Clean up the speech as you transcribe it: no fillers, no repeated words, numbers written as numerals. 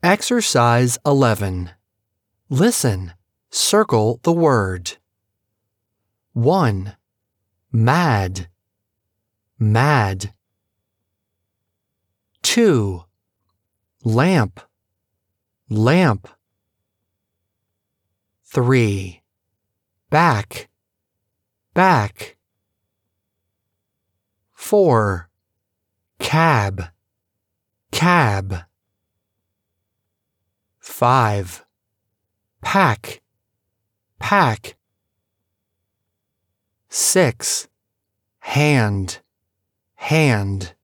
Exercise 11. Listen. Circle the word. 1. Mad. Mad. 2. Lamp. Lamp. 3. Back. Back. 4. Cab. Cab. 5. Pack. Pack. 6. Hand. Hand.